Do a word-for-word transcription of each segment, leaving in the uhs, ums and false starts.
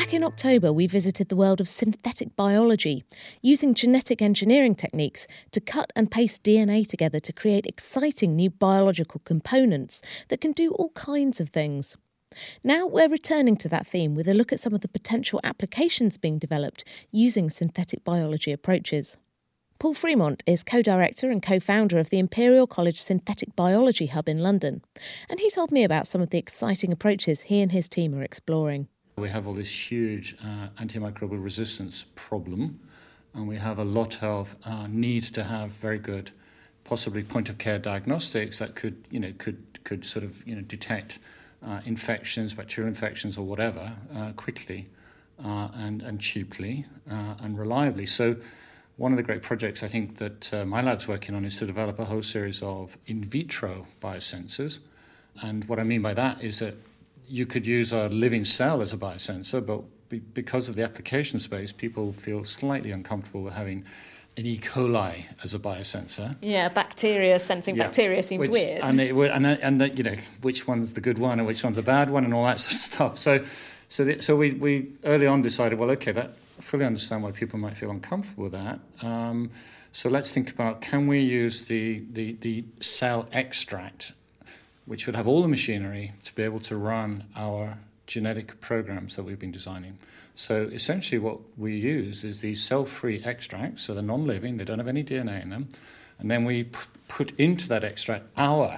Back in October, we visited the world of synthetic biology, using genetic engineering techniques to cut and paste D N A together to create exciting new biological components that can do all kinds of things. Now we're returning to that theme with a look at some of the potential applications being developed using synthetic biology approaches. Paul Fremont is co-director and co-founder of the Imperial College Synthetic Biology Hub in London, and he told me about some of the exciting approaches he and his team are exploring. We have all this huge uh, antimicrobial resistance problem, and we have a lot of uh, need to have very good, possibly point-of-care diagnostics that could, you know, could could sort of, you know, detect uh, infections, bacterial infections, or whatever uh, quickly uh, and and cheaply uh, and reliably. So, one of the great projects I think that uh, my lab's working on is to develop a whole series of in vitro biosensors, and what I mean by that is that you could use a living cell as a biosensor, but be, because of the application space, people feel slightly uncomfortable with having an E. coli as a biosensor. Yeah, bacteria, sensing yeah. bacteria seems which, weird. And, it, and, and the, you know, which one's the good one and which one's a bad one and all that sort of stuff. So so, the, so we, we early on decided, well, okay, that, I fully understand why people might feel uncomfortable with that. Um, so let's think about, can we use the, the, the cell extract, which would have all the machinery to be able to run our genetic programs that we've been designing. So essentially what we use is these cell-free extracts, so they're non-living, they don't have any D N A in them, and then we p- put into that extract our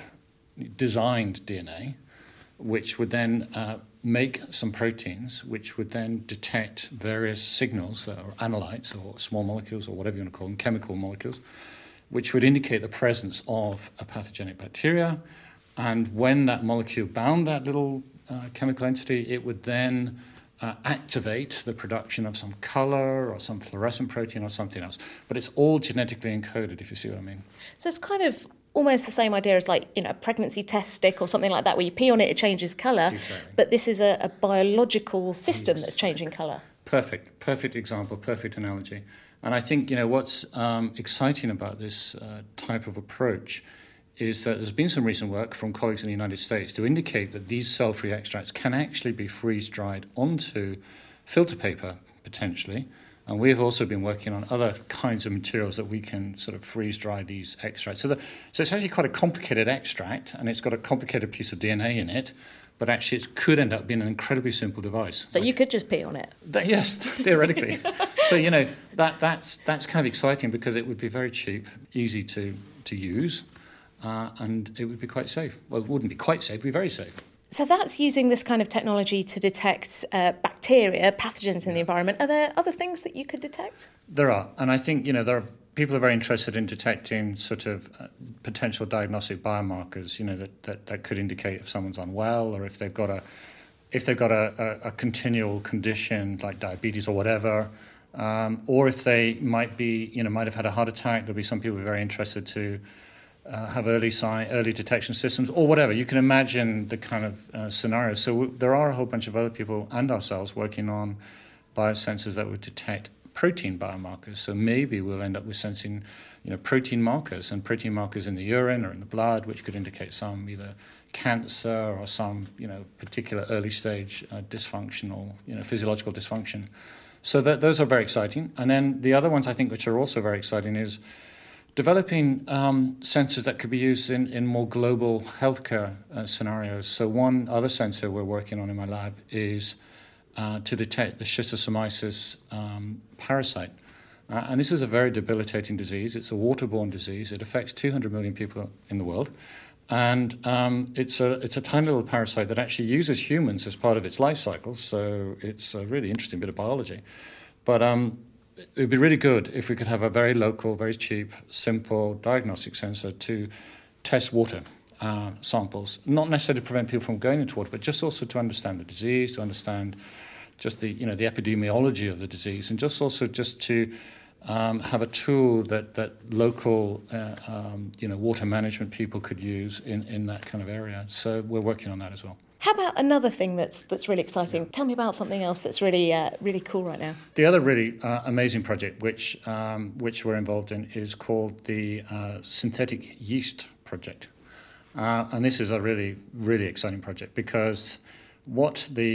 designed D N A, which would then uh, make some proteins, which would then detect various signals that are analytes or small molecules or whatever you want to call them, chemical molecules, which would indicate the presence of a pathogenic bacteria. And when that molecule bound that little uh, chemical entity, it would then uh, activate the production of some color or some fluorescent protein or something else. But it's all genetically encoded, if you see what I mean. So it's kind of almost the same idea as, like, you know, a pregnancy test stick or something like that, where you pee on it, it changes colour. Exactly. But this is a, a biological system Exactly. that's changing colour. Perfect, perfect example, perfect analogy. And I think, you know, what's um, exciting about this uh, type of approach is that there's been some recent work from colleagues in the United States to indicate that these cell-free extracts can actually be freeze-dried onto filter paper, potentially. And we have also been working on other kinds of materials that we can sort of freeze-dry these extracts. So, the, so it's actually quite a complicated extract, and it's got a complicated piece of D N A in it, but actually it could end up being an incredibly simple device. So like, you could just pee on it? That, yes, theoretically. So, you know, that that's that's kind of exciting because it would be very cheap, easy to, to use. Uh, and it would be quite safe. Well, it wouldn't be quite safe, it would be very safe. So that's using this kind of technology to detect uh, bacteria, pathogens in the environment. Are there other things that you could detect? There are. And I think, you know, there are people are very interested in detecting sort of uh, potential diagnostic biomarkers, you know, that, that, that could indicate if someone's unwell or if they've got a if they've got a, a, a continual condition like diabetes or whatever, um, or if they might be, you know, might have had a heart attack. There'll be some people who are very interested to Uh, have early sign, early detection systems, or whatever. You can imagine the kind of uh, scenarios. So w- there are a whole bunch of other people and ourselves working on biosensors that would detect protein biomarkers. So maybe we'll end up with sensing, you know, protein markers and protein markers in the urine or in the blood, which could indicate some either cancer or some, you know, particular early stage uh, dysfunctional, you know, physiological dysfunction. So that those are very exciting. And then the other ones I think which are also very exciting is developing um, sensors that could be used in, in more global healthcare uh, scenarios. So one other sensor we're working on in my lab is uh, to detect the schistosomiasis um, parasite. Uh, and this is a very debilitating disease. It's a waterborne disease. It affects two hundred million people in the world. And um, it's a it's a tiny little parasite that actually uses humans as part of its life cycle. So it's a really interesting bit of biology. But um, it would be really good if we could have a very local, very cheap, simple diagnostic sensor to test water uh, samples, not necessarily to prevent people from going into water, but just also to understand the disease, to understand just the, you know, the epidemiology of the disease, and just also just to um, have a tool that, that local, uh, um, you know, water management people could use in, in that kind of area. So we're working on that as well. How about another thing that's that's really exciting? Tell me about something else that's really uh, really cool right now. The other really uh, amazing project which um, which we're involved in is called the uh, Synthetic Yeast Project. Uh, and this is a really, really exciting project because what the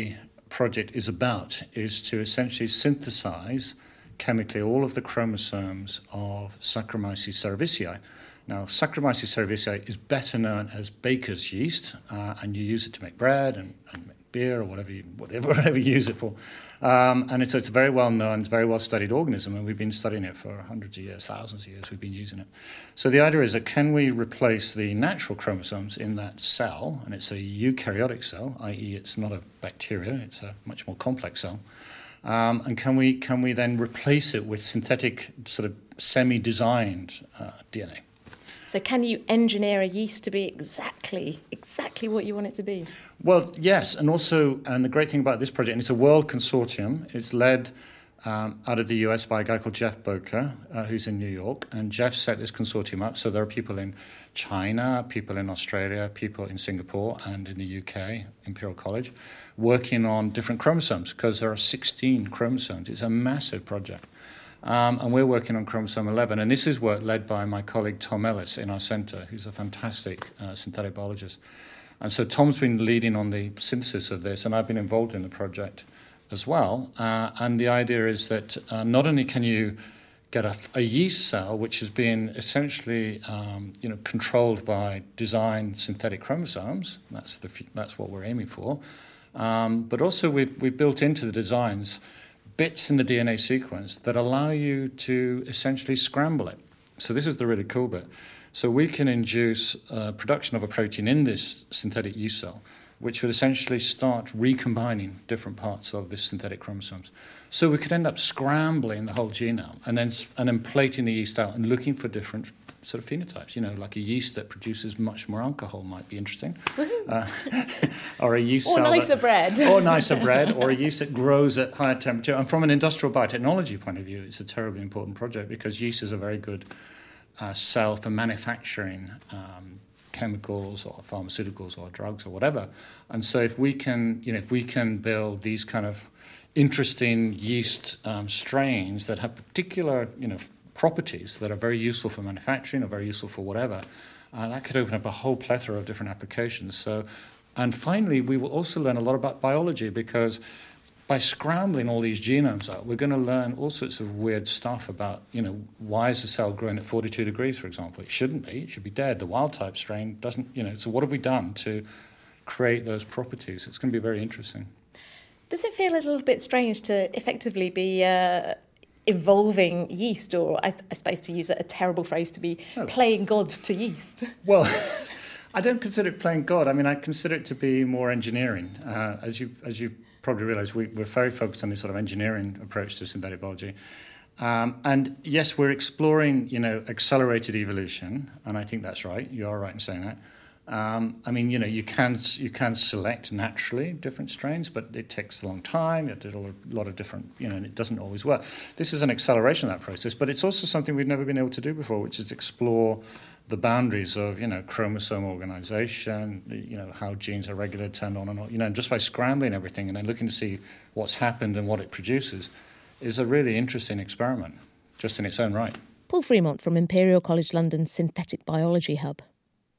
project is about is to essentially synthesize chemically all of the chromosomes of Saccharomyces cerevisiae. Now, Saccharomyces cerevisiae is better known as baker's yeast, uh, and you use it to make bread and, and make beer or whatever you, whatever, whatever you use it for. Um, and it's, it's a very well-known, very well-studied organism, and we've been studying it for hundreds of years, thousands of years we've been using it. So the idea is that can we replace the natural chromosomes in that cell, and it's a eukaryotic cell, that is it's not a bacteria, it's a much more complex cell, um, and can we, can we then replace it with synthetic, sort of semi-designed uh, D N A? So can you engineer a yeast to be exactly exactly what you want it to be? Well, yes, and also, and the great thing about this project, and it's a world consortium, it's led um, out of the U S by a guy called Jeff Boker, uh, who's in New York, and Jeff set this consortium up, so there are people in China, people in Australia, people in Singapore, and in the U K, Imperial College, working on different chromosomes, because there are sixteen chromosomes. It's a massive project. Um, and we're working on chromosome eleven. And this is work led by my colleague Tom Ellis in our centre, who's a fantastic uh, synthetic biologist. And so Tom's been leading on the synthesis of this, and I've been involved in the project as well. Uh, and the idea is that uh, not only can you get a, a yeast cell, which has been essentially um, you know, controlled by designed synthetic chromosomes, that's, the, that's what we're aiming for, um, but also we've, we've built into the designs bits in the D N A sequence that allow you to essentially scramble it. So this is the really cool bit. So we can induce uh, production of a protein in this synthetic yeast cell, which would essentially start recombining different parts of this synthetic chromosomes. So we could end up scrambling the whole genome and then and then plating the yeast out and looking for different sort of phenotypes. You know, like a yeast that produces much more alcohol might be interesting, uh, or a yeast or cell nicer that, bread, or nicer bread, or a yeast that grows at higher temperature. And from an industrial biotechnology point of view, it's a terribly important project because yeast is a very good uh, cell for manufacturing um, chemicals or pharmaceuticals or drugs or whatever. And so if we can, you know, if we can build these kind of interesting yeast um, strains that have particular, you know, properties that are very useful for manufacturing or very useful for whatever, uh, that could open up a whole plethora of different applications. So, and finally, we will also learn a lot about biology because by scrambling all these genomes out, we're going to learn all sorts of weird stuff about, you know, why is the cell growing at forty-two degrees, for example? It shouldn't be. It should be dead. The wild-type strain doesn't, you know, so what have we done to create those properties? It's going to be very interesting. Does it feel a little bit strange to effectively be uh, evolving yeast, or I, I suppose to use a, a terrible phrase, to be oh. playing God to yeast? Well, I don't consider it playing God. I mean, I consider it to be more engineering. Uh, as you as you probably realise, we, we're very focused on this sort of engineering approach to synthetic biology. Um, and yes, we're exploring, you know, accelerated evolution, and I think that's right. You are right in saying that. Um, I mean, you know, you can you can select naturally different strains, but it takes a long time. It did a lot of different, you know, and it doesn't always work. This is an acceleration of that process, but it's also something we've never been able to do before, which is explore the boundaries of, you know, chromosome organization, you know, how genes are regulated, turned on and off, you know, and just by scrambling everything and then looking to see what's happened and what it produces is a really interesting experiment, just in its own right. Paul Fremont from Imperial College London's Synthetic Biology Hub.